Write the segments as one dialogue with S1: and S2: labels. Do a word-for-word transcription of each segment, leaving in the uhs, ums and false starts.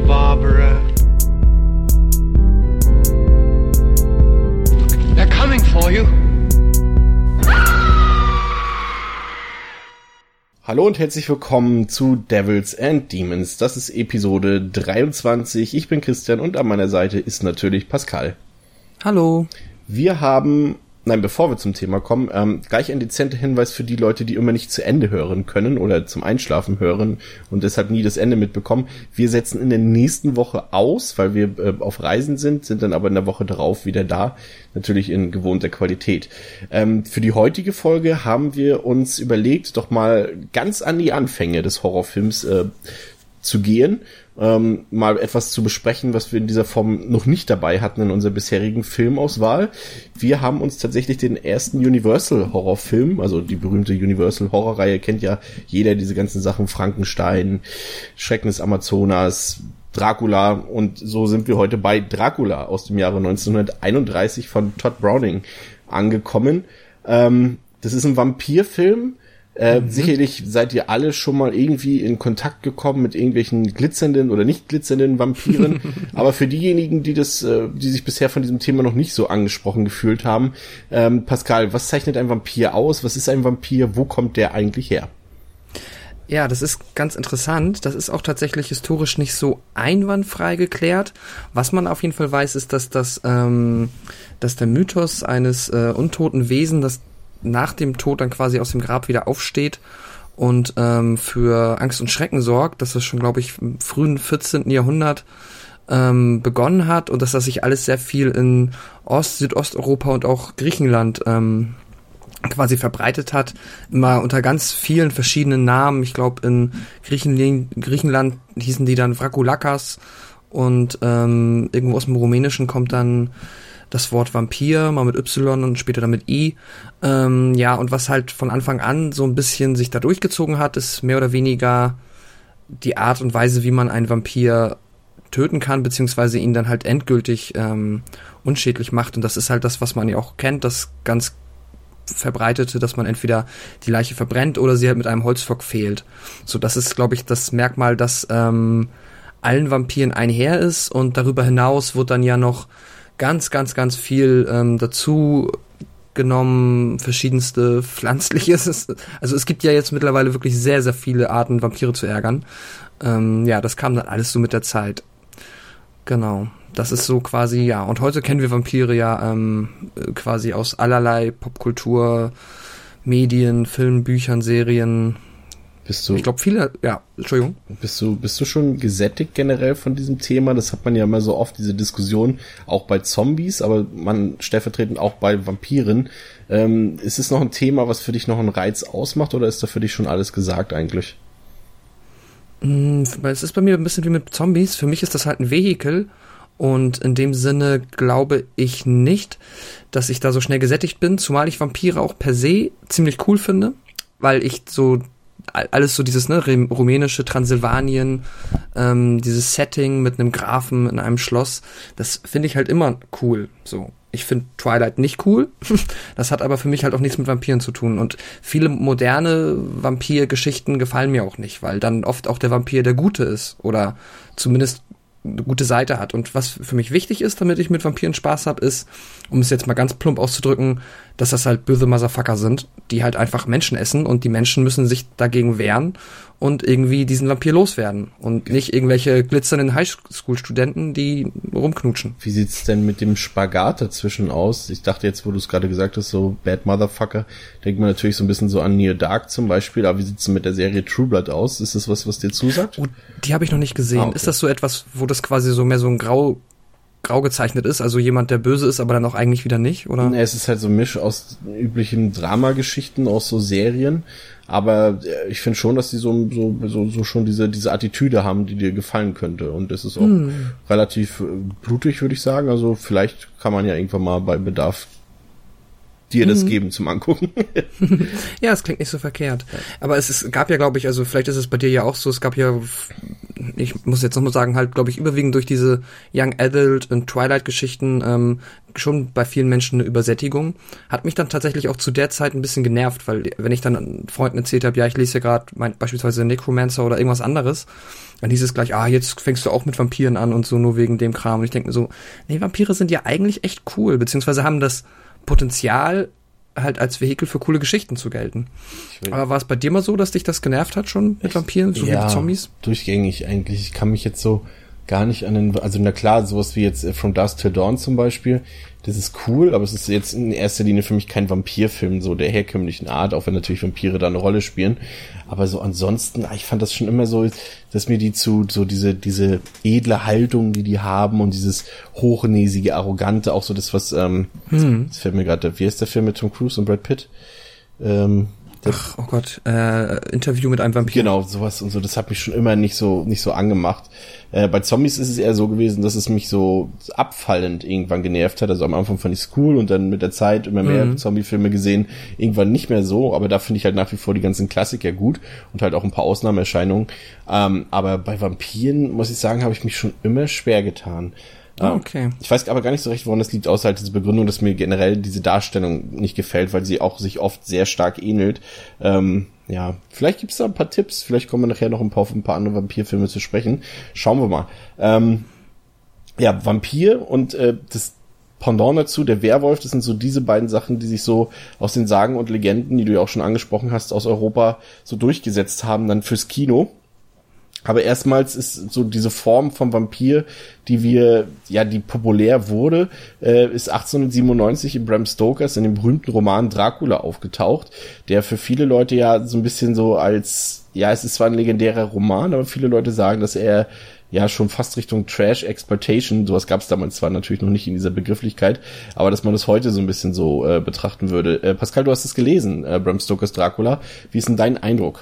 S1: Barbara. They're coming for you.
S2: Hallo und herzlich willkommen zu Devils and Demons. Das ist Episode dreiundzwanzig. Ich bin Christian und an meiner Seite ist natürlich Pascal.
S3: Hallo.
S2: Wir haben, nein, bevor wir zum Thema kommen, ähm, gleich ein dezenter Hinweis für die Leute, die immer nicht zu Ende hören können oder zum Einschlafen hören und deshalb nie das Ende mitbekommen. Wir setzen in der nächsten Woche aus, weil wir äh, auf Reisen sind, sind dann aber in der Woche darauf wieder da. Natürlich in gewohnter Qualität. Ähm, für die heutige Folge haben wir uns überlegt, doch mal ganz an die Anfänge des Horrorfilms äh, zu gehen, ähm, mal etwas zu besprechen, was wir in dieser Form noch nicht dabei hatten in unserer bisherigen Filmauswahl. Wir haben uns tatsächlich den ersten Universal-Horrorfilm, also die berühmte Universal-Horrorreihe kennt ja jeder, diese ganzen Sachen, Frankenstein, Schrecken des Amazonas, Dracula, und so sind wir heute bei Dracula aus dem Jahre neunzehnhunderteinunddreißig von Todd Browning angekommen. Ähm, das ist ein Vampirfilm. Äh, mhm. Sicherlich seid ihr alle schon mal irgendwie in Kontakt gekommen mit irgendwelchen glitzernden oder nicht glitzernden Vampiren. Aber für diejenigen, die das, äh, die sich bisher von diesem Thema noch nicht so angesprochen gefühlt haben, ähm, Pascal, was zeichnet ein Vampir aus? Was ist ein Vampir? Wo kommt der eigentlich her?
S3: Ja, das ist ganz interessant. Das ist auch tatsächlich historisch nicht so einwandfrei geklärt. Was man auf jeden Fall weiß, ist, dass das, ähm, dass der Mythos eines äh, untoten Wesen, das nach dem Tod dann quasi aus dem Grab wieder aufsteht und ähm, für Angst und Schrecken sorgt, dass das schon, glaube ich, im frühen vierzehnten Jahrhundert ähm, begonnen hat und dass das sich alles sehr viel in Ost-, Südosteuropa und auch Griechenland ähm, quasi verbreitet hat, immer unter ganz vielen verschiedenen Namen. Ich glaube, in Griechenland, Griechenland hießen die dann Vragulakas und ähm, irgendwo aus dem Rumänischen kommt dann das Wort Vampir, mal mit Y und später dann mit I. Ähm, ja, und was halt von Anfang an so ein bisschen sich da durchgezogen hat, ist mehr oder weniger die Art und Weise, wie man einen Vampir töten kann, beziehungsweise ihn dann halt endgültig ähm, unschädlich macht. Und das ist halt das, was man ja auch kennt, das ganz verbreitete, dass man entweder die Leiche verbrennt oder sie halt mit einem Holzpflock fehlt. So, das ist, glaube ich, das Merkmal, das ähm, allen Vampiren einher ist. Und darüber hinaus wird dann ja noch ganz, ganz, ganz viel ähm, dazu genommen, verschiedenste pflanzliches. Also es gibt ja jetzt mittlerweile wirklich sehr, sehr viele Arten, Vampire zu ärgern. Ähm, ja, das kam dann alles so mit der Zeit. Genau. Das ist so quasi, ja. Und heute kennen wir Vampire ja ähm, quasi aus allerlei Popkultur, Medien, Filmen, Büchern, Serien.
S2: Bist du,
S3: ich glaube, viele, ja, Entschuldigung.
S2: Bist du, bist du schon gesättigt generell von diesem Thema? Das hat man ja immer so oft, diese Diskussion, auch bei Zombies, aber man stellvertretend auch bei Vampiren. Ähm, ist es noch ein Thema, was für dich noch einen Reiz ausmacht, oder ist da für dich schon alles gesagt eigentlich?
S3: Mm, es ist bei mir ein bisschen wie mit Zombies. Für mich ist das halt ein Vehikel. Und in dem Sinne glaube ich nicht, dass ich da so schnell gesättigt bin, zumal ich Vampire auch per se ziemlich cool finde, weil ich so alles so dieses, ne, rumänische Transsilvanien, ähm, dieses Setting mit einem Grafen in einem Schloss, das finde ich halt immer cool, so. Ich finde Twilight nicht cool, das hat aber für mich halt auch nichts mit Vampiren zu tun und viele moderne Vampirgeschichten gefallen mir auch nicht, weil dann oft auch der Vampir der Gute ist oder zumindest eine gute Seite hat. Und was für mich wichtig ist, damit ich mit Vampiren Spaß habe, ist, um es jetzt mal ganz plump auszudrücken, dass das halt böse Motherfucker sind, die halt einfach Menschen essen und die Menschen müssen sich dagegen wehren und irgendwie diesen Vampir loswerden und nicht irgendwelche glitzernden Highschool-Studenten, die rumknutschen.
S2: Wie sieht's denn mit dem Spagat dazwischen aus? Ich dachte jetzt, wo du es gerade gesagt hast, so Bad Motherfucker, denkt man natürlich so ein bisschen so an Near Dark zum Beispiel, aber wie sieht's denn mit der Serie True Blood aus? Ist das was, was dir zusagt?
S3: Oh, die habe ich noch nicht gesehen. Ah, okay. Ist das so etwas, wo das quasi so mehr so ein Grau grau gezeichnet ist, also jemand, der böse ist, aber dann auch eigentlich wieder nicht, oder?
S2: Es ist halt so ein Misch aus üblichen Dramageschichten, aus so Serien, aber ich finde schon, dass die so, so, so, so schon diese, diese Attitüde haben, die dir gefallen könnte, und es ist auch hm. relativ blutig, würde ich sagen, also vielleicht kann man ja irgendwann mal bei Bedarf dir das mhm. geben zum Angucken.
S3: Ja, es klingt nicht so verkehrt. Aber es ist, gab ja, glaube ich, also vielleicht ist es bei dir ja auch so, es gab ja ich muss jetzt nochmal sagen, halt, glaube ich, überwiegend durch diese Young Adult und Twilight-Geschichten ähm, schon bei vielen Menschen eine Übersättigung. Hat mich dann tatsächlich auch zu der Zeit ein bisschen genervt, weil wenn ich dann Freunden erzählt habe, ja, ich lese ja gerade beispielsweise Necromancer oder irgendwas anderes, dann hieß es gleich, ah, jetzt fängst du auch mit Vampiren an und so, nur wegen dem Kram. Und ich denke mir so, nee, Vampire sind ja eigentlich echt cool, beziehungsweise haben das Potenzial, halt als Vehikel für coole Geschichten zu gelten. Aber war es bei dir mal so, dass dich das genervt hat schon mit Vampiren, so
S2: ja,
S3: wie Zombies?
S2: Durchgängig eigentlich. Ich kann mich jetzt so gar nicht an den, also na klar, sowas wie jetzt From Dusk Till Dawn zum Beispiel, das ist cool, aber es ist jetzt in erster Linie für mich kein Vampirfilm so der herkömmlichen Art, auch wenn natürlich Vampire da eine Rolle spielen. Aber so ansonsten, ich fand das schon immer so, dass mir die zu, so diese, diese edle Haltung, die die haben und dieses hochnäsige, arrogante, auch so das, was, ähm, hm. das fällt mir gerade, wie heißt der Film mit Tom Cruise und Brad Pitt? Ähm,
S3: Ach, oh Gott, äh, Interview mit einem Vampir.
S2: Genau, sowas und so, das hat mich schon immer nicht so, nicht so angemacht. Äh, bei Zombies ist es eher so gewesen, dass es mich so abfallend irgendwann genervt hat. Also am Anfang fand ich es cool und dann mit der Zeit immer mehr mhm. Zombie-Filme gesehen, irgendwann nicht mehr so, aber da finde ich halt nach wie vor die ganzen Klassiker gut und halt auch ein paar Ausnahmeerscheinungen. Ähm, aber bei Vampiren, muss ich sagen, habe ich mich schon immer schwer getan.
S3: Oh, okay.
S2: Ich weiß aber gar nicht so recht, woran das liegt, außer halt diese Begründung, dass mir generell diese Darstellung nicht gefällt, weil sie auch sich oft sehr stark ähnelt. Ähm, ja, vielleicht gibt's da ein paar Tipps, vielleicht kommen wir nachher noch ein paar auf ein paar andere Vampirfilme zu sprechen. Schauen wir mal. Ähm, ja, Vampir und äh, das Pendant dazu, der Werwolf, das sind so diese beiden Sachen, die sich so aus den Sagen und Legenden, die du ja auch schon angesprochen hast, aus Europa so durchgesetzt haben, dann fürs Kino. Aber erstmals ist so diese Form vom Vampir, die wir, ja, die populär wurde, äh, ist achtzehnhundertsiebenundneunzig in Bram Stokers in dem berühmten Roman Dracula aufgetaucht, der für viele Leute ja so ein bisschen so als, ja, es ist zwar ein legendärer Roman, aber viele Leute sagen, dass er ja schon fast Richtung Trash-Exploitation, sowas gab es damals zwar natürlich noch nicht in dieser Begrifflichkeit, aber dass man das heute so ein bisschen so äh, betrachten würde. Äh, Pascal, du hast es gelesen, äh, Bram Stokers Dracula. Wie ist denn dein Eindruck?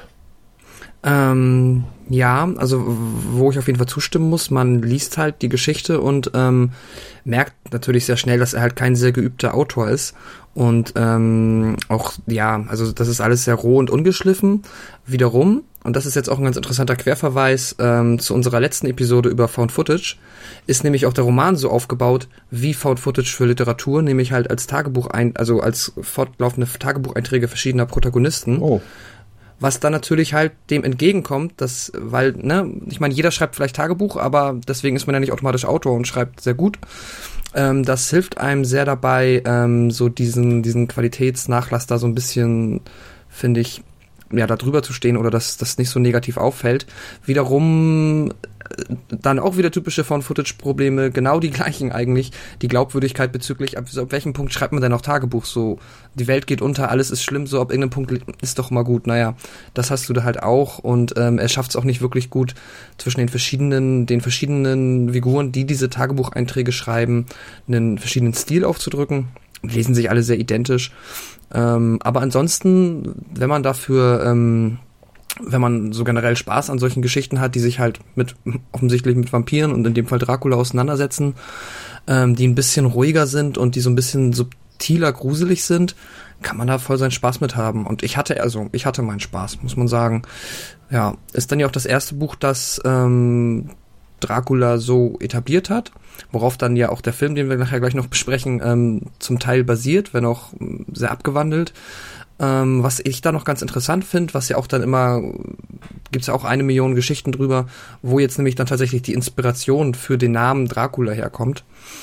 S3: Ähm, ja, also wo ich auf jeden Fall zustimmen muss, man liest halt die Geschichte und ähm, merkt natürlich sehr schnell, dass er halt kein sehr geübter Autor ist und ähm, auch, ja, also das ist alles sehr roh und ungeschliffen, wiederum, und das ist jetzt auch ein ganz interessanter Querverweis ähm, zu unserer letzten Episode über Found Footage, ist nämlich auch der Roman so aufgebaut wie Found Footage für Literatur, nämlich halt als Tagebuch, ein, also als fortlaufende Tagebucheinträge verschiedener Protagonisten. Oh. Was dann natürlich halt dem entgegenkommt, dass, weil, ne, ich meine, jeder schreibt vielleicht Tagebuch, aber deswegen ist man ja nicht automatisch Autor und schreibt sehr gut. Ähm, das hilft einem sehr dabei, ähm, so diesen, diesen Qualitätsnachlass da so ein bisschen, finde ich, ja, da drüber zu stehen oder dass das nicht so negativ auffällt. Wiederum dann auch wieder typische Found-Footage-Probleme, genau die gleichen eigentlich, die Glaubwürdigkeit bezüglich, ab, ab welchem Punkt schreibt man denn noch Tagebuch, so, die Welt geht unter, alles ist schlimm, so, ab irgendeinem Punkt ist doch mal gut, naja, das hast du da halt auch und ähm, er schafft es auch nicht wirklich gut, zwischen den verschiedenen, den verschiedenen Figuren, die diese Tagebucheinträge schreiben, einen verschiedenen Stil aufzudrücken, lesen sich alle sehr identisch, ähm, aber ansonsten, wenn man dafür, ähm, wenn man so generell Spaß an solchen Geschichten hat, die sich halt mit offensichtlich mit Vampiren und in dem Fall Dracula auseinandersetzen, ähm, die ein bisschen ruhiger sind und die so ein bisschen subtiler gruselig sind, kann man da voll seinen Spaß mit haben. Und ich hatte also, ich hatte meinen Spaß, muss man sagen. Ja, ist dann ja auch das erste Buch, das ähm, Dracula so etabliert hat, worauf dann ja auch der Film, den wir nachher gleich noch besprechen, ähm, zum Teil basiert, wenn auch sehr abgewandelt. Ähm, was ich da noch ganz interessant finde, was ja auch dann immer, gibt's ja auch eine Million Geschichten drüber, wo jetzt nämlich dann tatsächlich die Inspiration für den Namen Dracula herkommt,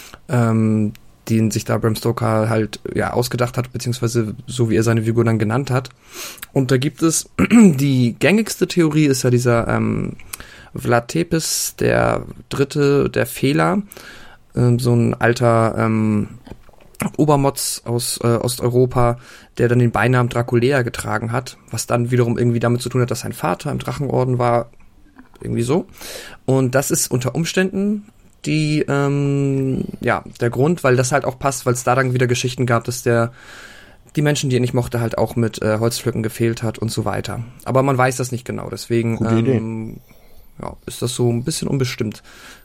S3: ähm, den sich da Bram Stoker halt ja ausgedacht hat, beziehungsweise so wie er seine Figur dann genannt hat. Und da gibt es, die gängigste Theorie ist ja dieser ähm, Vlad Tepes, der dritte, der Fehler, ähm, so ein alter ähm, Obermotz aus äh, Osteuropa, der dann den Beinamen Draculea getragen hat, was dann wiederum irgendwie damit zu tun hat, dass sein Vater im Drachenorden war, irgendwie so. Und das ist unter Umständen die, ähm, ja, der Grund, weil das halt auch passt, weil es da dann wieder Geschichten gab, dass der die Menschen, die er nicht mochte, halt auch mit äh, Holzpflücken gefehlt hat und so weiter. Aber man weiß das nicht genau, deswegen ähm, ja, ist das so ein bisschen unbestimmt.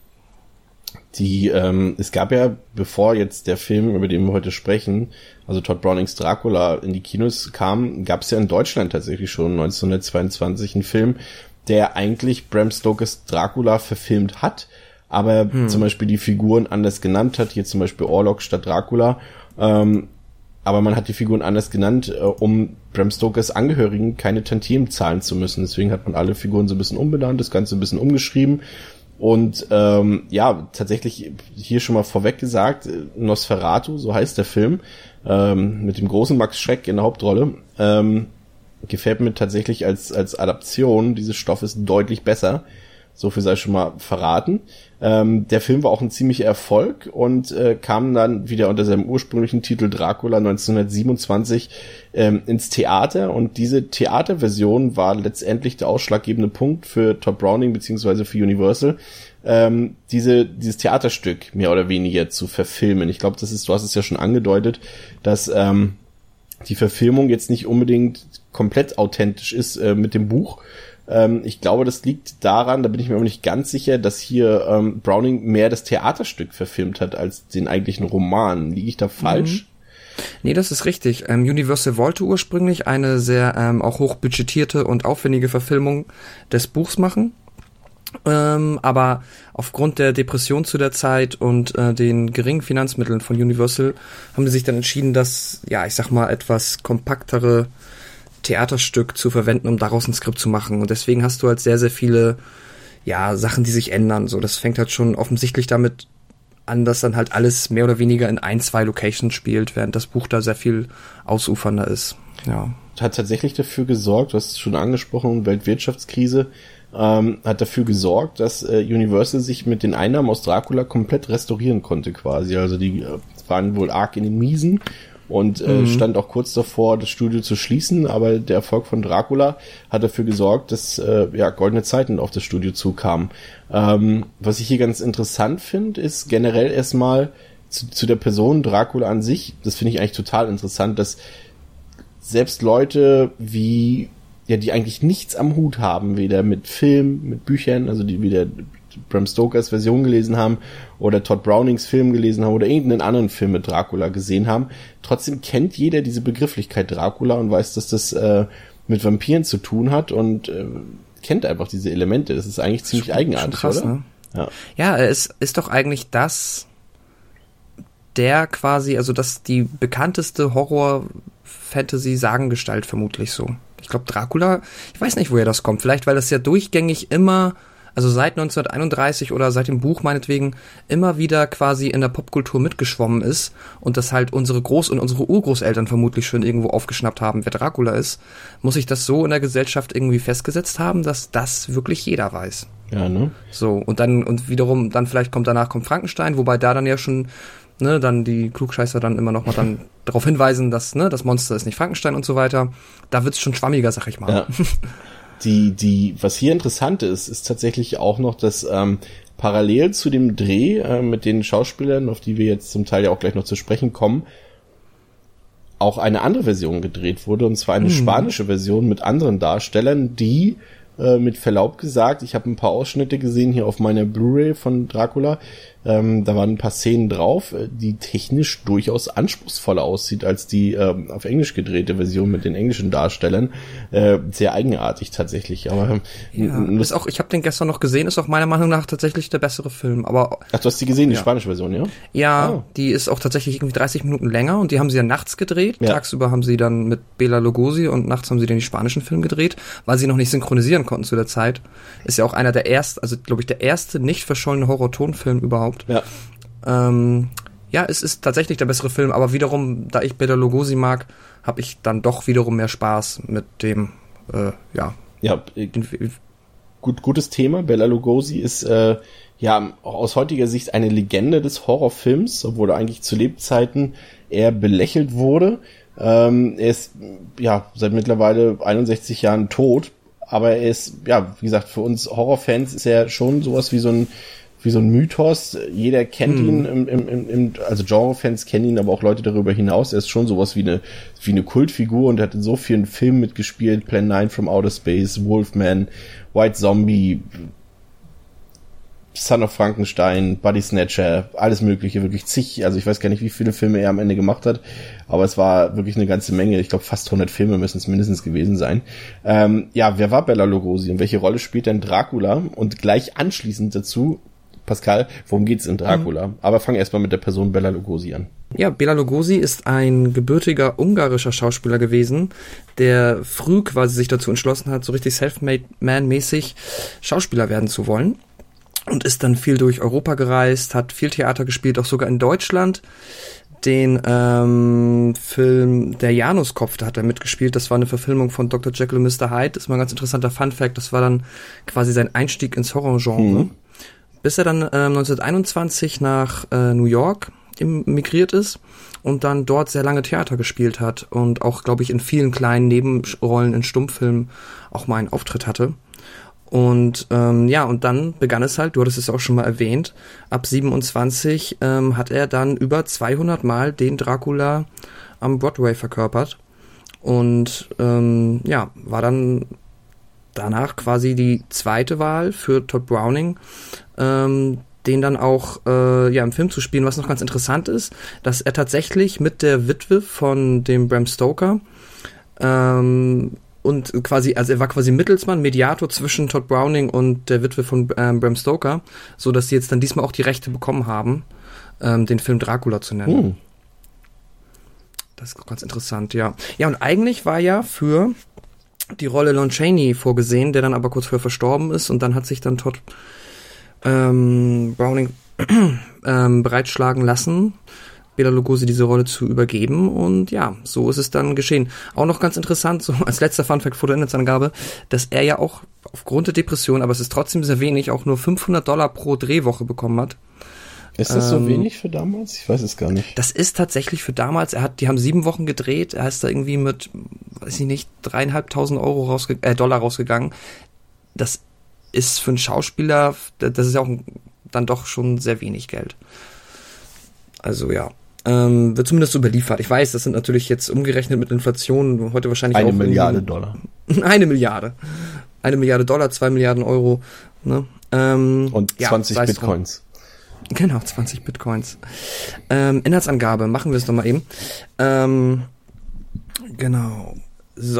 S2: Die, ähm, es gab ja, bevor jetzt der Film, über den wir heute sprechen, also Todd Brownings Dracula in die Kinos kam, gab es ja in Deutschland tatsächlich schon neunzehnhundertzweiundzwanzig einen Film, der eigentlich Bram Stokers Dracula verfilmt hat, aber hm. zum Beispiel die Figuren anders genannt hat, hier zum Beispiel Orlok statt Dracula, ähm, aber man hat die Figuren anders genannt, äh, um Bram Stokers Angehörigen keine Tantiemen zahlen zu müssen. Deswegen hat man alle Figuren so ein bisschen umbenannt, das Ganze ein bisschen umgeschrieben. Und ähm, ja, tatsächlich hier schon mal vorweg gesagt, Nosferatu, so heißt der Film, ähm, mit dem großen Max Schreck in der Hauptrolle, ähm, gefällt mir tatsächlich als als Adaption dieses Stoffes deutlich besser. So viel sei schon mal verraten. Ähm, der Film war auch ein ziemlicher Erfolg und äh, kam dann wieder unter seinem ursprünglichen Titel Dracula neunzehnhundertsiebenundzwanzig ähm, ins Theater. Und diese Theaterversion war letztendlich der ausschlaggebende Punkt für Todd Browning beziehungsweise für Universal, ähm, diese dieses Theaterstück mehr oder weniger zu verfilmen. Ich glaube, das ist, du hast es ja schon angedeutet, dass ähm, die Verfilmung jetzt nicht unbedingt komplett authentisch ist äh, mit dem Buch. Ähm, ich glaube, das liegt daran, da bin ich mir aber nicht ganz sicher, dass hier ähm, Browning mehr das Theaterstück verfilmt hat als den eigentlichen Roman. Liege ich da falsch?
S3: Mhm. Nee, das ist richtig. Ähm, Universal wollte ursprünglich eine sehr ähm, auch hochbudgetierte und aufwendige Verfilmung des Buchs machen. Ähm, aber aufgrund der Depression zu der Zeit und äh, den geringen Finanzmitteln von Universal haben sie sich dann entschieden, das, ja, ich sag mal, etwas kompaktere Theaterstück zu verwenden, um daraus ein Skript zu machen. Und deswegen hast du halt sehr, sehr viele, ja, Sachen, die sich ändern. So, das fängt halt schon offensichtlich damit an, dass dann halt alles mehr oder weniger in ein, zwei Locations spielt, während das Buch da sehr viel ausufernder ist. Ja.
S2: Hat tatsächlich dafür gesorgt, du hast es schon angesprochen, Weltwirtschaftskrise, ähm, hat dafür gesorgt, dass äh, Universal sich mit den Einnahmen aus Dracula komplett restaurieren konnte quasi. Also die äh, waren wohl arg in den Miesen. Und äh, mhm. stand auch kurz davor, das Studio zu schließen, aber der Erfolg von Dracula hat dafür gesorgt, dass äh, ja goldene Zeiten auf das Studio zukamen. Ähm, was ich hier ganz interessant finde, ist generell erstmal zu, zu der Person Dracula an sich, das finde ich eigentlich total interessant, dass selbst Leute wie, ja, die eigentlich nichts am Hut haben, weder mit Film, mit Büchern, also die wieder Bram Stokers Version gelesen haben oder Todd Brownings Film gelesen haben oder irgendeinen anderen Film mit Dracula gesehen haben. Trotzdem kennt jeder diese Begrifflichkeit Dracula und weiß, dass das äh, mit Vampiren zu tun hat und äh, kennt einfach diese Elemente. Das ist eigentlich ziemlich schon, eigenartig, schon krass, oder?
S3: Ne? Ja, ja, es ist doch eigentlich das, der quasi, also das die bekannteste Horror-Fantasy-Sagengestalt vermutlich so. Ich glaube, Dracula, ich weiß nicht, woher das kommt. Vielleicht, weil das ja durchgängig immer, also seit neunzehnhunderteinunddreißig oder seit dem Buch meinetwegen, immer wieder quasi in der Popkultur mitgeschwommen ist und das halt unsere Groß- und unsere Urgroßeltern vermutlich schon irgendwo aufgeschnappt haben, wer Dracula ist, muss sich das so in der Gesellschaft irgendwie festgesetzt haben, dass das wirklich jeder weiß.
S2: Ja, ne?
S3: So, und dann, und wiederum, dann vielleicht kommt danach kommt Frankenstein, wobei da dann ja schon, ne, dann die Klugscheißer dann immer noch mal dann darauf hinweisen, dass, ne, das Monster ist nicht Frankenstein und so weiter. Da wird's schon schwammiger, sag ich mal.
S2: Ja. Die, die, was hier interessant ist, ist tatsächlich auch noch, dass ähm, parallel zu dem Dreh äh, mit den Schauspielern, auf die wir jetzt zum Teil ja auch gleich noch zu sprechen kommen, auch eine andere Version gedreht wurde, und zwar eine hm. spanische Version mit anderen Darstellern, die äh, mit Verlaub gesagt, ich habe ein paar Ausschnitte gesehen hier auf meiner Blu-ray von Dracula, ähm, da waren ein paar Szenen drauf, die technisch durchaus anspruchsvoller aussieht als die ähm, auf Englisch gedrehte Version mit den englischen Darstellern. Äh, sehr eigenartig tatsächlich. Aber
S3: ja, ist auch, ich habe den gestern noch gesehen, ist auch meiner Meinung nach tatsächlich der bessere Film. Aber
S2: ach, du hast die gesehen, die
S3: ja.
S2: spanische Version, ja?
S3: Ja,
S2: oh.
S3: Die ist auch tatsächlich irgendwie dreißig Minuten länger und die haben sie ja nachts gedreht.
S2: Ja.
S3: Tagsüber haben sie dann mit Bela Lugosi und nachts haben sie den spanischen Film gedreht, weil sie noch nicht synchronisieren konnten zu der Zeit. Ist ja auch einer der ersten, also glaube ich der erste nicht verschollene Horror-Tonfilm überhaupt.
S2: Ja.
S3: Ähm, ja, es ist tatsächlich der bessere Film, aber wiederum, da ich Bela Lugosi mag, habe ich dann doch wiederum mehr Spaß mit dem, äh, ja.
S2: Ja, gut, gutes Thema. Bela Lugosi ist, äh, ja, aus heutiger Sicht eine Legende des Horrorfilms, obwohl er eigentlich zu Lebzeiten eher belächelt wurde. Ähm, er ist, ja, seit mittlerweile einundsechzig Jahren tot, aber er ist, ja, wie gesagt, für uns Horrorfans ist er schon sowas wie so ein wie so ein Mythos. Jeder kennt hm. ihn, im, im, im, also Genrefans kennen ihn, aber auch Leute darüber hinaus. Er ist schon sowas wie eine wie eine Kultfigur und er hat in so vielen Filmen mitgespielt. Plan nine from Outer Space, Wolfman, White Zombie, Son of Frankenstein, Body Snatcher, alles mögliche, wirklich zig, also ich weiß gar nicht, wie viele Filme er am Ende gemacht hat, aber es war wirklich eine ganze Menge, ich glaube fast hundert Filme müssen es mindestens gewesen sein. Ähm, ja, wer war Bela Lugosi und welche Rolle spielt denn Dracula? Und gleich anschließend dazu, Pascal, worum geht's in Dracula? Mhm. Aber fang erstmal mit der Person Bela Lugosi an.
S3: Ja, Bela Lugosi ist ein gebürtiger ungarischer Schauspieler gewesen, der früh quasi sich dazu entschlossen hat, so richtig Self-Made-Man-mäßig Schauspieler werden zu wollen. Und ist dann viel durch Europa gereist, hat viel Theater gespielt, auch sogar in Deutschland. Den ähm, Film Der Januskopf, da hat er mitgespielt. Das war eine Verfilmung von Doktor Jekyll und Mister Hyde. Das ist mal ein ganz interessanter Funfact. Das war dann quasi sein Einstieg ins Horrorgenre. Mhm. Bis er dann ähm, neunzehnhunderteinundzwanzig nach äh, New York emigriert ist und dann dort sehr lange Theater gespielt hat. Und auch, glaube ich, in vielen kleinen Nebenrollen in Stummfilmen auch mal einen Auftritt hatte. Und ähm, ja, und dann begann es halt, du hattest es auch schon mal erwähnt, ab siebenundzwanzig ähm, hat er dann über zweihundert Mal den Dracula am Broadway verkörpert und ähm, ja, war dann danach quasi die zweite Wahl für Todd Browning, ähm, den dann auch äh, ja im Film zu spielen. Was noch ganz interessant ist, dass er tatsächlich mit der Witwe von dem Bram Stoker ähm, und quasi, also er war quasi Mittelsmann, Mediator zwischen Todd Browning und der Witwe von ähm, Bram Stoker, so dass sie jetzt dann diesmal auch die Rechte bekommen haben, ähm, den Film Dracula zu nennen. Uh. Das ist ganz interessant, ja. Ja, und eigentlich war ja für die Rolle Lon Chaney vorgesehen, der dann aber kurz vorher verstorben ist und dann hat sich dann Todd ähm, Browning ähm, bereitschlagen lassen, Bela Lugosi diese Rolle zu übergeben und ja, so ist es dann geschehen. Auch noch ganz interessant, so als letzter Funfact vor der Inhaltsangabe, dass er ja auch aufgrund der Depression, aber es ist trotzdem sehr wenig, auch nur fünfhundert Dollar pro Drehwoche bekommen hat.
S2: Ist das ähm, so wenig für damals? Ich weiß es gar nicht.
S3: Das ist tatsächlich für damals, er hat, die haben sieben Wochen gedreht, er ist da irgendwie mit, weiß ich nicht, dreieinhalbtausend Euro rausge- äh, Dollar rausgegangen. Das ist für einen Schauspieler, das ist ja auch dann doch schon sehr wenig Geld. Also ja. Ähm, wird zumindest so überliefert. Ich weiß, das sind natürlich jetzt umgerechnet mit Inflation heute wahrscheinlich
S2: eine
S3: auch...
S2: Eine Milliarde Dollar.
S3: Eine Milliarde. Eine Milliarde Dollar, zwei Milliarden Euro. Ne? Ähm,
S2: Und
S3: ja,
S2: zwanzig Bitcoins.
S3: Drum. Genau, zwanzig Bitcoins. Ähm, Inhaltsangabe, machen wir es doch mal eben. Ähm, genau. So.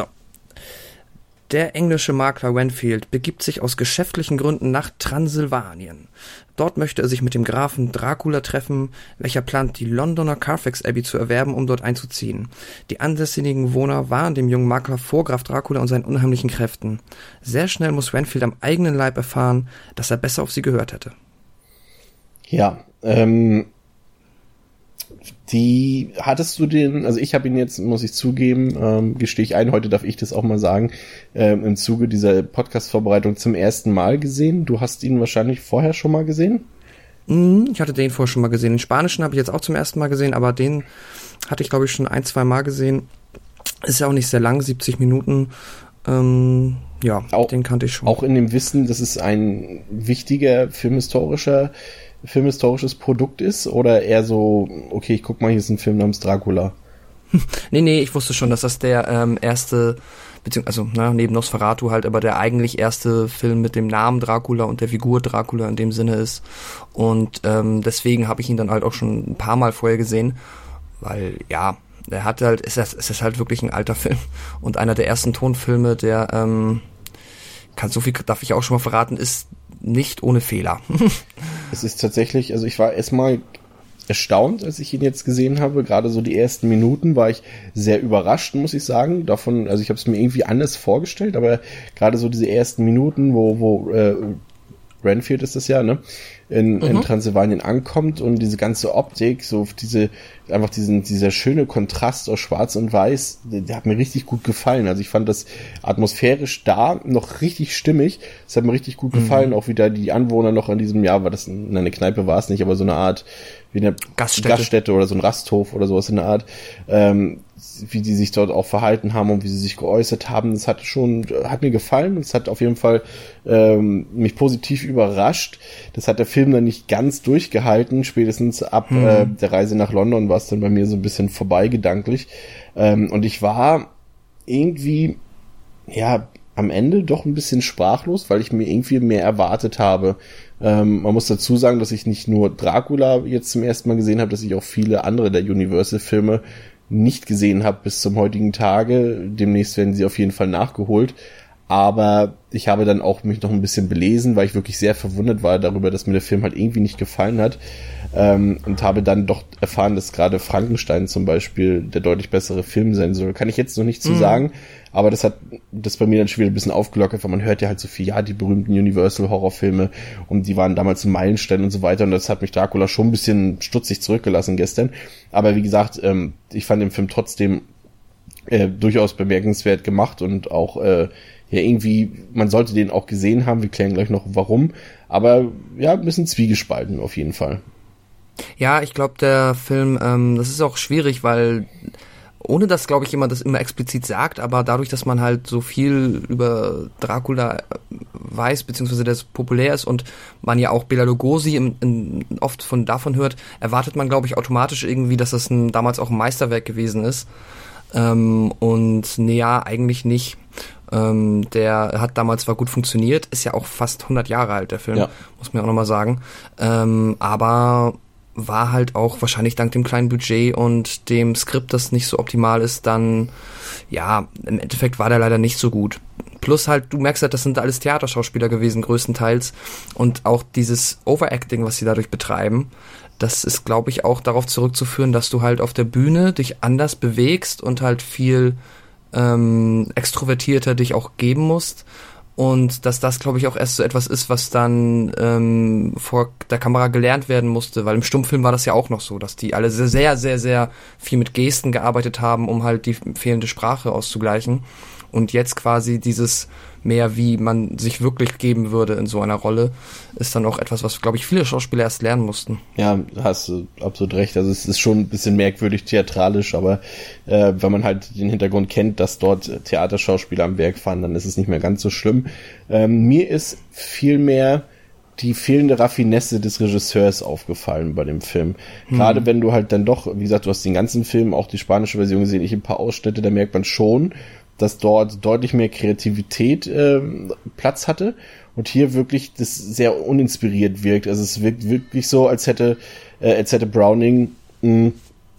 S3: Der englische Makler Renfield begibt sich aus geschäftlichen Gründen nach Transsilvanien. Dort möchte er sich mit dem Grafen Dracula treffen, welcher plant, die Londoner Carfax Abbey zu erwerben, um dort einzuziehen. Die ansässigen Bewohner warnen dem jungen Makler vor Graf Dracula und seinen unheimlichen Kräften. Sehr schnell muss Renfield am eigenen Leib erfahren, dass er besser auf sie gehört hätte.
S2: Ja, ähm... Die, hattest du den, also ich habe ihn jetzt, muss ich zugeben, ähm, gestehe ich ein, heute darf ich das auch mal sagen, ähm, im Zuge dieser Podcast-Vorbereitung zum ersten Mal gesehen. Du hast ihn wahrscheinlich vorher schon mal gesehen?
S3: Mm, ich hatte den vorher schon mal gesehen. Den Spanischen habe ich jetzt auch zum ersten Mal gesehen, aber den hatte ich, glaube ich, schon ein, zwei Mal gesehen. Ist ja auch nicht sehr lang, siebzig Minuten. Ähm, ja, auch, den kannte ich schon.
S2: Auch in dem Wissen, dass es ein wichtiger filmhistorischer filmhistorisches Produkt ist oder eher so, okay, ich guck mal, hier ist ein Film namens Dracula.
S3: nee, nee, ich wusste schon, dass das der ähm, erste, beziehungsweise, also, na, neben Nosferatu halt, aber der eigentlich erste Film mit dem Namen Dracula und der Figur Dracula in dem Sinne ist. Und ähm, deswegen habe ich ihn dann halt auch schon ein paar Mal vorher gesehen, weil, ja, er hat halt, es ist, es ist halt wirklich ein alter Film und einer der ersten Tonfilme, der, ähm, kann so viel, darf ich auch schon mal verraten, ist nicht ohne Fehler.
S2: Es ist tatsächlich, also ich war erstmal erstaunt, als ich ihn jetzt gesehen habe. Gerade so die ersten Minuten war ich sehr überrascht, muss ich sagen. Davon, also ich habe es mir irgendwie anders vorgestellt, aber gerade so diese ersten Minuten, wo, wo äh, Renfield ist das ja, ne? In, mhm. in Transsilvanien ankommt und diese ganze Optik, so diese, einfach diesen, dieser schöne Kontrast aus Schwarz und Weiß, der, der hat mir richtig gut gefallen. Also ich fand das atmosphärisch da noch richtig stimmig. Es hat mir richtig gut mhm. gefallen, auch wie da die Anwohner noch an diesem Jahr, war das eine Kneipe war es nicht, aber so eine Art, wie eine
S3: Gaststätte,
S2: Gaststätte oder so ein Rasthof oder sowas in der Art, ähm, wie die sich dort auch verhalten haben und wie sie sich geäußert haben, das hat schon, hat mir gefallen und es hat auf jeden Fall ähm, mich positiv überrascht. Das hat der Film dann nicht ganz durchgehalten, spätestens ab hm. äh, der Reise nach London war es dann bei mir so ein bisschen vorbei gedanklich ähm, und ich war irgendwie, ja, am Ende doch ein bisschen sprachlos, weil ich mir irgendwie mehr erwartet habe. Ähm, man muss dazu sagen, dass ich nicht nur Dracula jetzt zum ersten Mal gesehen habe, dass ich auch viele andere der Universal-Filme nicht gesehen habe bis zum heutigen Tage. Demnächst werden sie auf jeden Fall nachgeholt. Aber ich habe dann auch mich noch ein bisschen belesen, weil ich wirklich sehr verwundert war darüber, dass mir der Film halt irgendwie nicht gefallen hat. Ähm, und habe dann doch erfahren, dass gerade Frankenstein zum Beispiel der deutlich bessere Film sein soll. Kann ich jetzt noch nicht zu mhm. sagen, aber das hat das bei mir dann schon wieder ein bisschen aufgelockert, weil man hört ja halt so viel, ja, die berühmten Universal-Horrorfilme und die waren damals ein Meilenstein und so weiter und das hat mich Dracula schon ein bisschen stutzig zurückgelassen gestern. Aber wie gesagt, ähm, ich fand den Film trotzdem äh, durchaus bemerkenswert gemacht und auch äh, ja, irgendwie, man sollte den auch gesehen haben, wir klären gleich noch warum, aber ja, ein bisschen zwiegespalten auf jeden Fall.
S3: Ja, ich glaube, der Film, ähm, das ist auch schwierig, weil ohne dass, glaube ich, jemand das immer explizit sagt, aber dadurch, dass man halt so viel über Dracula weiß, beziehungsweise der so populär ist und man ja auch Bela Lugosi im, in, oft von davon hört, erwartet man, glaube ich, automatisch irgendwie, dass das ein, damals auch ein Meisterwerk gewesen ist. Ähm, und nee, ja, eigentlich nicht. Ähm, der hat damals zwar gut funktioniert, ist ja auch fast hundert Jahre alt, der Film, ja. Muss man ja auch nochmal sagen. Ähm, aber war halt auch wahrscheinlich dank dem kleinen Budget und dem Skript, das nicht so optimal ist, dann, ja, im Endeffekt war der leider nicht so gut. Plus halt, du merkst halt, das sind alles Theaterschauspieler gewesen, größtenteils. Und auch dieses Overacting, was sie dadurch betreiben, das ist, glaube ich, auch darauf zurückzuführen, dass du halt auf der Bühne dich anders bewegst und halt viel ähm, extrovertierter dich auch geben musst. Und dass das, glaube ich, auch erst so etwas ist, was dann ähm, vor der Kamera gelernt werden musste. Weil im Stummfilm war das ja auch noch so, dass die alle sehr, sehr, sehr, sehr viel mit Gesten gearbeitet haben, um halt die fehlende Sprache auszugleichen. Und jetzt quasi dieses mehr, wie man sich wirklich geben würde in so einer Rolle, ist dann auch etwas, was, glaube ich, viele Schauspieler erst lernen mussten.
S2: Ja, hast du absolut recht. Also es ist schon ein bisschen merkwürdig theatralisch, aber äh, wenn man halt den Hintergrund kennt, dass dort Theaterschauspieler am Werk fahren, dann ist es nicht mehr ganz so schlimm. Ähm, mir ist vielmehr die fehlende Raffinesse des Regisseurs aufgefallen bei dem Film. Hm. Gerade wenn du halt dann doch, wie gesagt, du hast den ganzen Film, auch die spanische Version gesehen, ich ein paar Ausschnitte, da merkt man schon, dass dort deutlich mehr Kreativität äh, Platz hatte und hier wirklich das sehr uninspiriert wirkt. Also es wirkt wirklich so, als hätte äh, als hätte Browning mh,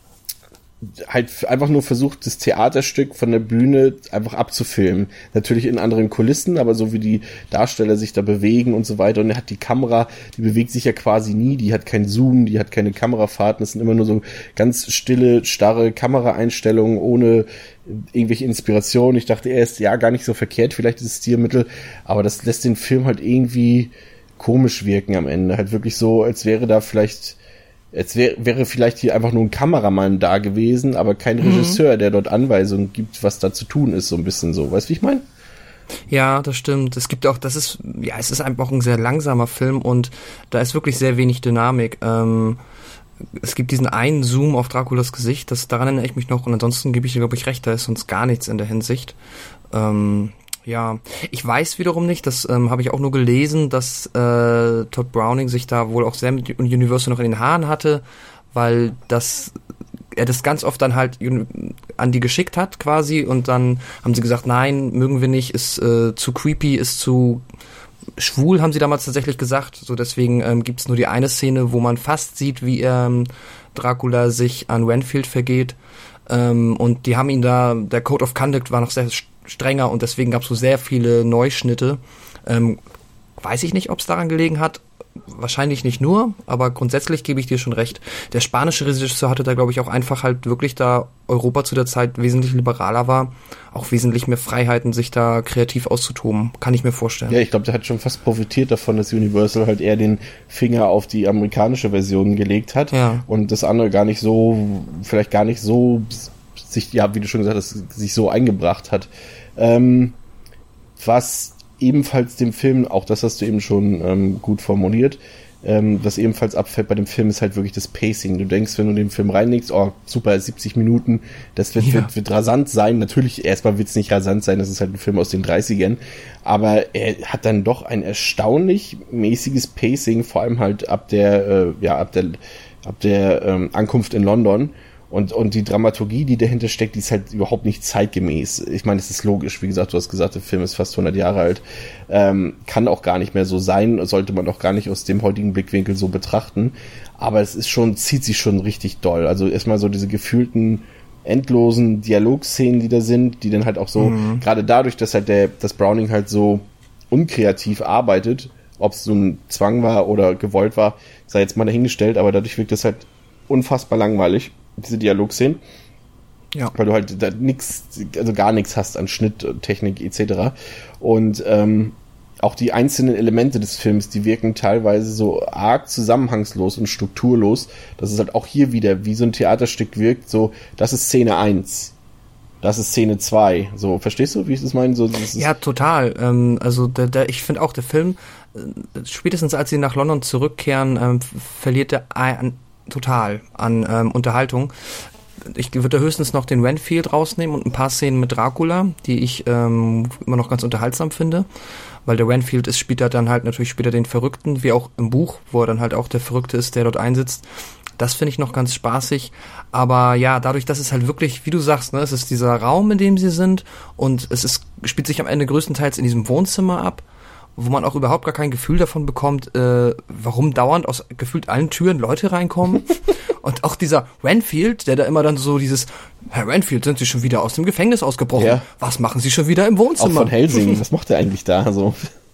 S2: halt einfach nur versucht, das Theaterstück von der Bühne einfach abzufilmen. Natürlich in anderen Kulissen, aber so wie die Darsteller sich da bewegen und so weiter. Und er hat die Kamera, die bewegt sich ja quasi nie, die hat keinen Zoom, die hat keine Kamerafahrten, das sind immer nur so ganz stille, starre Kameraeinstellungen ohne irgendwelche Inspirationen. Ich dachte erst, ja, gar nicht so verkehrt, vielleicht ist es Stilmittel, aber das lässt den Film halt irgendwie komisch wirken am Ende. Halt wirklich so, als wäre da vielleicht Jetzt wär, wäre vielleicht hier einfach nur ein Kameramann da gewesen, aber kein mhm. Regisseur, der dort Anweisungen gibt, was da zu tun ist, so ein bisschen so. Weißt du, wie ich meine?
S3: Ja, das stimmt. Es gibt auch, das ist, ja, es ist einfach ein sehr langsamer Film und da ist wirklich sehr wenig Dynamik. Ähm, es gibt diesen einen Zoom auf Draculas Gesicht, das, daran erinnere ich mich noch und ansonsten gebe ich dir, glaube ich, recht, da ist sonst gar nichts in der Hinsicht. Ähm, Ja, ich weiß wiederum nicht, das ähm, habe ich auch nur gelesen, dass äh, Todd Browning sich da wohl auch sehr mit Universal noch in den Haaren hatte, weil das er das ganz oft dann halt an die geschickt hat quasi und dann haben sie gesagt, nein, mögen wir nicht, ist äh, zu creepy, ist zu schwul, haben sie damals tatsächlich gesagt, so deswegen ähm, gibt's nur die eine Szene, wo man fast sieht, wie ähm, Dracula sich an Renfield vergeht ähm, und die haben ihn da, der Code of Conduct war noch sehr strenger und deswegen gab es so sehr viele Neuschnitte. Ähm, weiß ich nicht, ob es daran gelegen hat. Wahrscheinlich nicht nur, aber grundsätzlich gebe ich dir schon recht. Der spanische Regisseur hatte da, glaube ich, auch einfach halt wirklich, da Europa zu der Zeit wesentlich liberaler war, auch wesentlich mehr Freiheiten, sich da kreativ auszutoben. Kann ich mir vorstellen.
S2: Ja, ich glaube, der hat schon fast profitiert davon, dass Universal halt eher den Finger auf die amerikanische Version gelegt hat
S3: ja.
S2: und das andere gar nicht so, vielleicht gar nicht so sich, ja, wie du schon gesagt hast, sich so eingebracht hat. Ähm, was ebenfalls dem Film, auch das hast du eben schon ähm, gut formuliert, ähm, was ebenfalls abfällt bei dem Film, ist halt wirklich das Pacing. Du denkst, wenn du den Film reinlegst, oh, super, siebzig Minuten, das wird, ja. wird, wird rasant sein. Natürlich, erstmal wird es nicht rasant sein, das ist halt ein Film aus den dreißigern, aber er hat dann doch ein erstaunlich mäßiges Pacing, vor allem halt ab der, äh, ja, ab der, ab der ähm, Ankunft in London. Und, und die Dramaturgie, die dahinter steckt, die ist halt überhaupt nicht zeitgemäß. Ich meine, es ist logisch. Wie gesagt, du hast gesagt, der Film ist fast hundert Jahre alt. Ähm, kann auch gar nicht mehr so sein. Sollte man auch gar nicht aus dem heutigen Blickwinkel so betrachten. Aber es ist schon, zieht sich schon richtig doll. Also erstmal so diese gefühlten, endlosen Dialogszenen, die da sind, die dann halt auch so, mhm. gerade dadurch, dass halt der, das Browning halt so unkreativ arbeitet, ob es so ein Zwang war oder gewollt war, sei jetzt mal dahingestellt, aber dadurch wirkt es halt unfassbar langweilig, diese Dialogszenen. Ja. Weil du halt da nix, also gar nichts hast an Schnitt, Technik et cetera. Und ähm, auch die einzelnen Elemente des Films, die wirken teilweise so arg zusammenhangslos und strukturlos, dass es halt auch hier wieder wie so ein Theaterstück wirkt, so, das ist Szene eins, das ist Szene zwei. So, verstehst du, wie ich das meine? So, das
S3: ja, total. Ähm, also der, der, ich finde auch, der Film, äh, spätestens als sie nach London zurückkehren, ähm, verliert er ein, total an ähm, Unterhaltung. Ich würde höchstens noch den Renfield rausnehmen und ein paar Szenen mit Dracula, die ich ähm, immer noch ganz unterhaltsam finde, weil der Renfield ist, spielt er dann halt natürlich später den Verrückten, wie auch im Buch, wo er dann halt auch der Verrückte ist, der dort einsitzt. Das finde ich noch ganz spaßig, aber ja, dadurch, dass es halt wirklich, wie du sagst, ne, es ist dieser Raum, in dem sie sind und es ist, spielt sich am Ende größtenteils in diesem Wohnzimmer ab, wo man auch überhaupt gar kein Gefühl davon bekommt, äh, warum dauernd aus gefühlt allen Türen Leute reinkommen. Und auch dieser Renfield, der da immer dann so dieses, Herr Renfield, sind Sie schon wieder aus dem Gefängnis ausgebrochen? Ja. Was machen Sie schon wieder im Wohnzimmer?
S2: Auch von Helsing, was macht er eigentlich da so?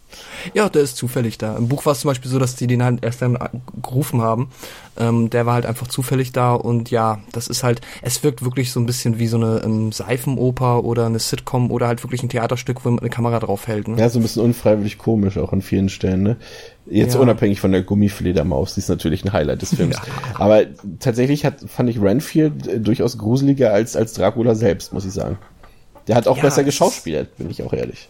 S3: Ja, der ist zufällig da. Im Buch war es zum Beispiel so, dass die den halt erst dann gerufen haben. Ähm, der war halt einfach zufällig da und ja, das ist halt, es wirkt wirklich so ein bisschen wie so eine ähm, Seifenoper oder eine Sitcom oder halt wirklich ein Theaterstück, wo man eine Kamera drauf hält. Ne?
S2: Ja, so ein bisschen unfreiwillig komisch auch an vielen Stellen. Ne? Jetzt ja. Unabhängig von der Gummifledermaus, die ist natürlich ein Highlight des Films. Ja. Aber tatsächlich hat, fand ich Renfield äh, durchaus gruseliger als, als Dracula selbst, muss ich sagen. Der hat auch ja, besser geschauspielert, bin ich auch ehrlich.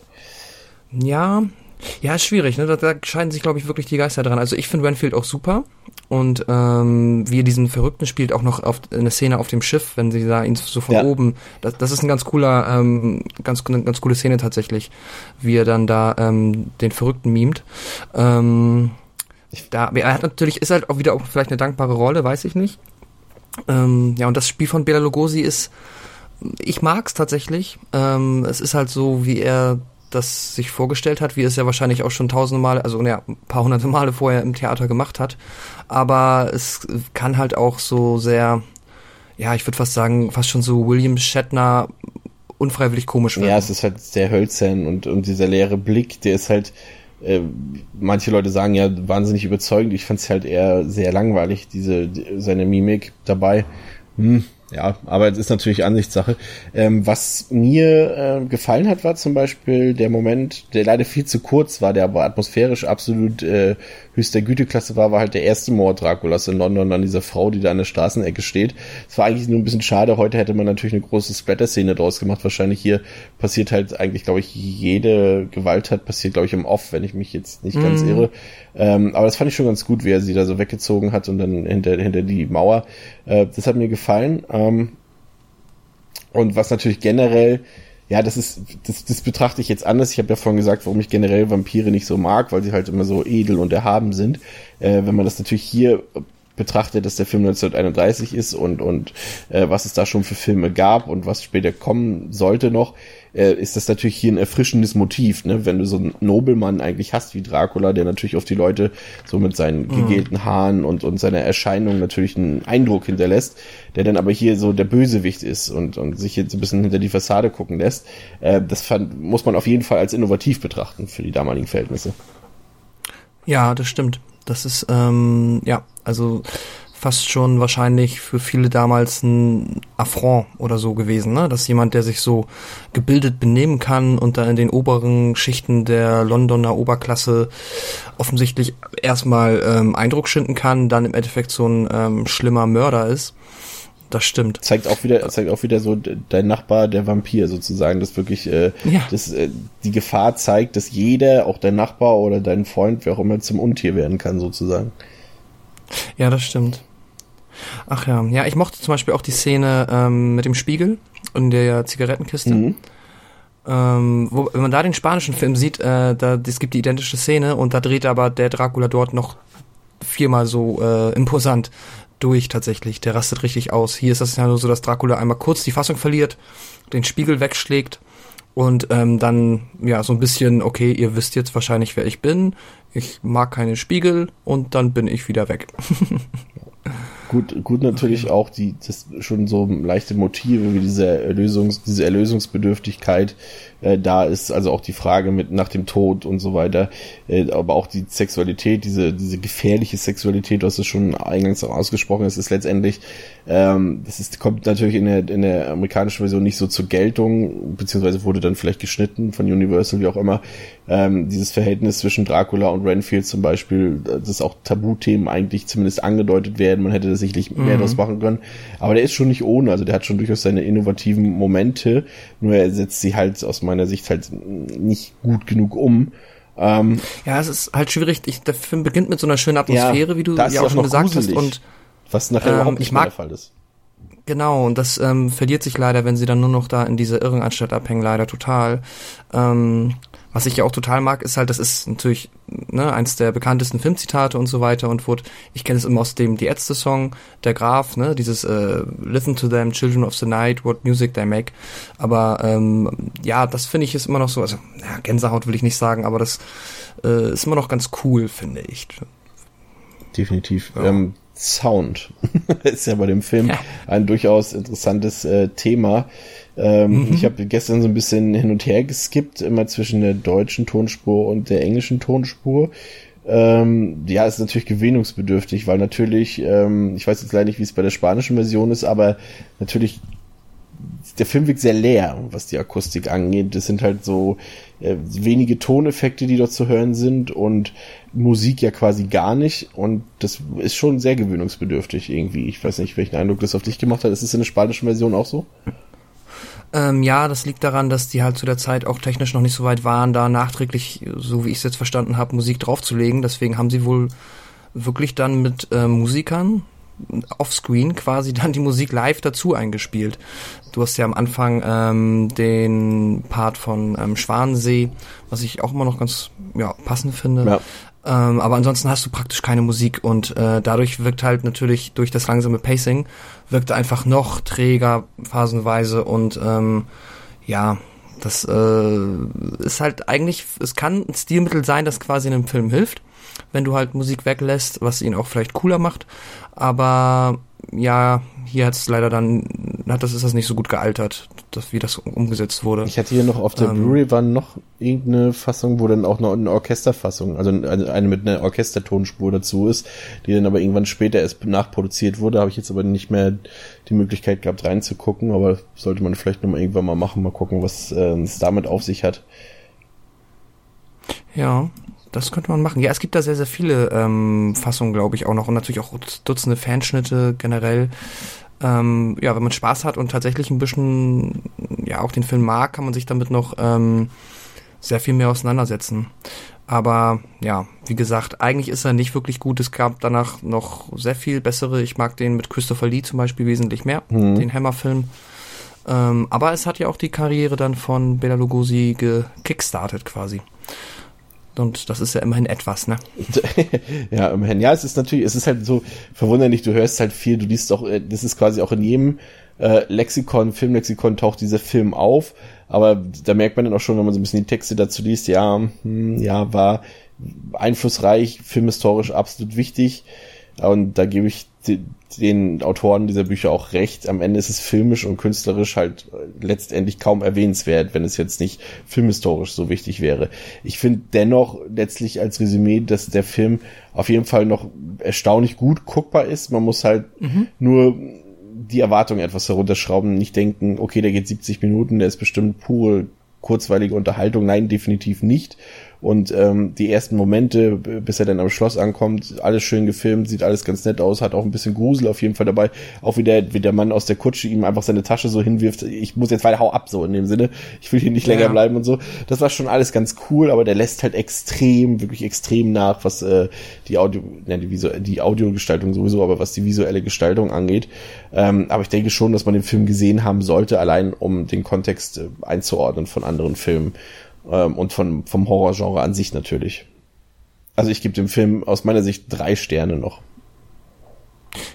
S3: Ja, Ja, ist schwierig, ne? Da, da scheiden sich, glaube ich, wirklich die Geister dran. Also ich finde Renfield auch super und ähm, wie er diesen Verrückten spielt, auch noch auf eine Szene auf dem Schiff, wenn sie da ihn so von ja. oben, das, das ist ein ganz cooler, ähm, ganz, eine ganz coole Szene tatsächlich, wie er dann da ähm, den Verrückten mimt. Ähm, da, er hat natürlich, ist halt auch wieder auch vielleicht eine dankbare Rolle, weiß ich nicht. Ähm, ja, und das Spiel von Bela Lugosi ist, ich mag's tatsächlich. Ähm, es ist halt so, wie er das sich vorgestellt hat, wie es ja wahrscheinlich auch schon tausende Male, also ja, ein paar hunderte Male vorher im Theater gemacht hat. Aber es kann halt auch so sehr, ja, ich würde fast sagen, fast schon so William Shatner unfreiwillig komisch werden.
S2: Ja, es ist halt sehr hölzern und, und dieser leere Blick, der ist halt, äh, manche Leute sagen ja wahnsinnig überzeugend. Ich fand es halt eher sehr langweilig, diese seine Mimik dabei. Hm. Ja, aber es ist natürlich Ansichtssache. Ähm, was mir äh, gefallen hat, war zum Beispiel der Moment, der leider viel zu kurz war, der aber atmosphärisch absolut äh, höchster Güteklasse war, war halt der erste Mord Draculas in London an dieser Frau, die da an der Straßenecke steht. Es war eigentlich nur ein bisschen schade. Heute hätte man natürlich eine große Splatter-Szene draus gemacht. Wahrscheinlich hier passiert halt eigentlich, glaube ich, jede Gewalttat passiert, glaube ich, im Off, wenn ich mich jetzt nicht ganz mm. irre. Ähm, aber das fand ich schon ganz gut, wie er sie da so weggezogen hat und dann hinter, hinter die Mauer. Äh, das hat mir gefallen. Ähm, und was natürlich generell, ja, das ist, das, das betrachte ich jetzt anders. Ich habe ja vorhin gesagt, warum ich generell Vampire nicht so mag, weil sie halt immer so edel und erhaben sind. Äh, wenn man das natürlich hier betrachtet, dass der Film neunzehnhunderteinunddreißig ist und und äh, was es da schon für Filme gab und was später kommen sollte noch, äh, ist das natürlich hier ein erfrischendes Motiv, ne? Wenn du so einen Nobelmann eigentlich hast wie Dracula, der natürlich auf die Leute so mit seinen gegelten Haaren und und seiner Erscheinung natürlich einen Eindruck hinterlässt, der dann aber hier so der Bösewicht ist und und sich jetzt ein bisschen hinter die Fassade gucken lässt, äh, das fand, muss man auf jeden Fall als innovativ betrachten für die damaligen Verhältnisse.
S3: Ja, das stimmt. Das ist, ähm, ja, also fast schon wahrscheinlich für viele damals ein Affront oder so gewesen, ne? Dass jemand, der sich so gebildet benehmen kann und dann in den oberen Schichten der Londoner Oberklasse offensichtlich erstmal ähm, Eindruck schinden kann, dann im Endeffekt so ein ähm, schlimmer Mörder ist. Das stimmt.
S2: Zeigt auch wieder, zeigt auch wieder so dein Nachbar, der Vampir sozusagen, dass wirklich äh,
S3: ja.
S2: dass, äh, die Gefahr zeigt, dass jeder, auch dein Nachbar oder dein Freund, wer auch immer, zum Untier werden kann sozusagen.
S3: Ja, das stimmt. Ach ja, ja, ich mochte zum Beispiel auch die Szene ähm, mit dem Spiegel und der Zigarettenkiste. Mhm. Ähm, wo, wenn man da den spanischen Film sieht, äh, da es gibt die identische Szene und da dreht aber der Dracula dort noch viermal so äh, imposant durch tatsächlich. Der rastet richtig aus. Hier ist das ja nur so, dass Dracula einmal kurz die Fassung verliert, den Spiegel wegschlägt und ähm, dann ja so ein bisschen, okay, ihr wisst jetzt wahrscheinlich, wer ich bin. Ich mag keine Spiegel und dann bin ich wieder weg.
S2: Gut, gut natürlich auch die, das schon so leichte Motive wie diese Erlösungs, diese Erlösungsbedürftigkeit äh, da ist, also auch die Frage mit nach dem Tod und so weiter, äh, aber auch die Sexualität, diese diese gefährliche Sexualität, du hast es schon eingangs auch ausgesprochen, es ist letztendlich, ähm, das ist, kommt natürlich in der in der amerikanischen Version nicht so zur Geltung, beziehungsweise wurde dann vielleicht geschnitten von Universal, wie auch immer, ähm, dieses Verhältnis zwischen Dracula und Renfield zum Beispiel, dass auch Tabuthemen eigentlich zumindest angedeutet werden, man hätte das sicherlich mehr mhm. draus machen können, aber der ist schon nicht ohne, also der hat schon durchaus seine innovativen Momente, nur er setzt sie halt aus meiner Sicht halt nicht gut genug um. Ähm,
S3: ja, es ist halt schwierig, ich, der Film beginnt mit so einer schönen Atmosphäre,
S2: ja,
S3: wie du ja auch schon gesagt gruselig, hast, und
S2: was nachher ähm, überhaupt nicht mehr der Fall ist.
S3: Genau, und das ähm, verliert sich leider, wenn sie dann nur noch da in dieser Irrenanstalt abhängen, leider total. Ähm, was ich ja auch total mag, ist halt, das ist natürlich ne, eins der bekanntesten Filmzitate und so weiter und wurde, ich kenne es immer aus dem Die Ärzte-Song, der Graf, ne, dieses äh, Listen to them, children of the night, what music they make. Aber ähm, ja, das finde ich ist immer noch so, also ja, Gänsehaut will ich nicht sagen, aber das äh, ist immer noch ganz cool, finde ich.
S2: Definitiv. Ja. Ähm, Sound ist ja bei dem Film ja. ein durchaus interessantes äh, Thema. Ähm, mhm. Ich habe gestern so ein bisschen hin und her geskippt, immer zwischen der deutschen Tonspur und der englischen Tonspur. Ähm, ja, ist natürlich gewöhnungsbedürftig, weil natürlich, ähm, ich weiß jetzt leider nicht, wie es bei der spanischen Version ist, aber natürlich der Film wirkt sehr leer, was die Akustik angeht. Das sind halt so äh, wenige Toneffekte, die dort zu hören sind und Musik ja quasi gar nicht und das ist schon sehr gewöhnungsbedürftig irgendwie. Ich weiß nicht, welchen Eindruck das auf dich gemacht hat. Ist es in der spanischen Version auch so?
S3: Ähm, ja, das liegt daran, dass die halt zu der Zeit auch technisch noch nicht so weit waren, da nachträglich, so wie ich es jetzt verstanden habe, Musik draufzulegen. Deswegen haben sie wohl wirklich dann mit äh, Musikern offscreen quasi dann die Musik live dazu eingespielt. Du hast ja am Anfang ähm, den Part von ähm, Schwanensee, was ich auch immer noch ganz ja, passend finde. Ja. Ähm, aber ansonsten hast du praktisch keine Musik und äh, dadurch wirkt halt natürlich durch das langsame Pacing wirkt einfach noch träger phasenweise und ähm, ja, das äh, ist halt eigentlich, es kann ein Stilmittel sein, das quasi einem Film hilft, wenn du halt Musik weglässt, was ihn auch vielleicht cooler macht, aber ja, hier hat es leider dann, hat das ist das nicht so gut gealtert, dass, wie das umgesetzt wurde.
S2: Ich hatte hier noch auf der ähm, Blu-ray war noch irgendeine Fassung, wo dann auch noch eine Orchesterfassung, also eine mit einer Orchestertonspur dazu ist, die dann aber irgendwann später erst nachproduziert wurde, habe ich jetzt aber nicht mehr die Möglichkeit gehabt reinzugucken, aber sollte man vielleicht nochmal irgendwann mal machen, mal gucken, was äh, es damit auf sich hat.
S3: Ja, das könnte man machen. Ja, es gibt da sehr, sehr viele ähm, Fassungen, glaube ich, auch noch und natürlich auch Dutzende Fanschnitte generell. Ähm, ja, wenn man Spaß hat und tatsächlich ein bisschen, ja, auch den Film mag, kann man sich damit noch ähm, sehr viel mehr auseinandersetzen. Aber ja, wie gesagt, eigentlich ist er nicht wirklich gut. Es gab danach noch sehr viel bessere. Ich mag den mit Christopher Lee zum Beispiel wesentlich mehr, mhm. den Hammer-Film. Ähm, aber es hat ja auch die Karriere dann von Bela Lugosi gekickstartet quasi. Und das ist ja immerhin etwas, ne?
S2: Ja, immerhin. Ja, es ist natürlich, es ist halt so verwunderlich, du hörst halt viel, du liest auch, das ist quasi auch in jedem äh, Lexikon, Filmlexikon taucht dieser Film auf, aber da merkt man dann auch schon, wenn man so ein bisschen die Texte dazu liest, ja, hm, ja, war einflussreich, filmhistorisch absolut wichtig und da gebe ich den, den Autoren dieser Bücher auch recht. Am Ende ist es filmisch und künstlerisch halt letztendlich kaum erwähnenswert, wenn es jetzt nicht filmhistorisch so wichtig wäre. Ich finde dennoch letztlich als Resümee, dass der Film auf jeden Fall noch erstaunlich gut guckbar ist. Man muss halt mhm. nur die Erwartungen etwas herunterschrauben, nicht denken, okay, der geht siebzig Minuten, der ist bestimmt pure kurzweilige Unterhaltung. Nein, definitiv nicht. Und ähm, die ersten Momente, bis er dann am Schloss ankommt, alles schön gefilmt, sieht alles ganz nett aus, hat auch ein bisschen Grusel auf jeden Fall dabei. Auch wie der, wie der Mann aus der Kutsche ihm einfach seine Tasche so hinwirft, ich muss jetzt weiter, hau ab, so in dem Sinne. Ich will hier nicht länger ja. bleiben und so. Das war schon alles ganz cool, aber der lässt halt extrem, wirklich extrem nach, was äh, die Audio, ne, die, Visu- die Audiogestaltung sowieso, aber was die visuelle Gestaltung angeht. Ähm, aber ich denke schon, dass man den Film gesehen haben sollte, allein um den Kontext äh, einzuordnen von anderen Filmen. Und von, vom Horrorgenre an sich natürlich. Also ich gebe dem Film aus meiner Sicht drei Sterne noch.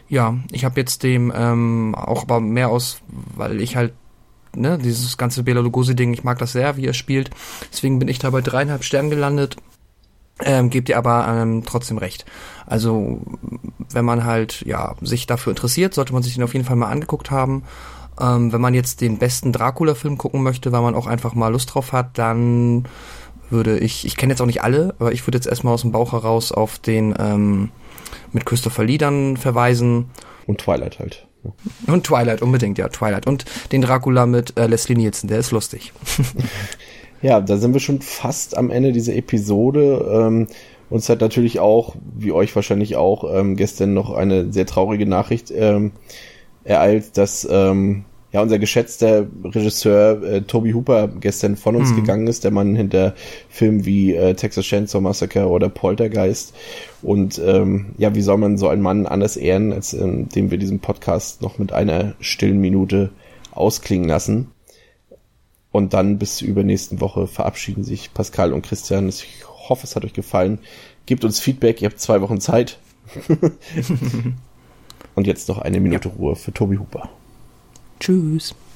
S3: Ja, ich habe jetzt dem ähm, auch aber mehr aus, weil ich halt, ne, dieses ganze Bela Lugosi-Ding, ich mag das sehr, wie er spielt. Deswegen bin ich da bei dreieinhalb Sternen gelandet. Ähm, gebt ihr aber ähm, trotzdem recht. Also, wenn man halt, ja, sich dafür interessiert, sollte man sich den auf jeden Fall mal angeguckt haben. Ähm, wenn man jetzt den besten Dracula-Film gucken möchte, weil man auch einfach mal Lust drauf hat, dann würde ich, ich kenne jetzt auch nicht alle, aber ich würde jetzt erstmal aus dem Bauch heraus auf den ähm, mit Christopher Lee dann verweisen.
S2: Und Twilight halt.
S3: Ja. Und Twilight, unbedingt, ja, Twilight. Und den Dracula mit äh, Leslie Nielsen, der ist lustig.
S2: Ja, da sind wir schon fast am Ende dieser Episode. Ähm, uns hat natürlich auch, wie euch wahrscheinlich auch, ähm, gestern noch eine sehr traurige Nachricht ähm, ereilt, dass ähm, ja unser geschätzter Regisseur äh, Tobe Hooper gestern von uns hm. gegangen ist, der Mann hinter Filmen wie äh, Texas Chainsaw Massacre oder Poltergeist. Und ähm, ja, wie soll man so einen Mann anders ehren, als ähm, dem wir diesen Podcast noch mit einer stillen Minute ausklingen lassen. Und dann bis zur übernächsten Woche verabschieden sich Pascal und Christian. Ich hoffe, es hat euch gefallen. Gebt uns Feedback, ihr habt zwei Wochen Zeit. Und jetzt noch eine Minute ja. Ruhe für Tobe Hooper.
S3: Tschüss.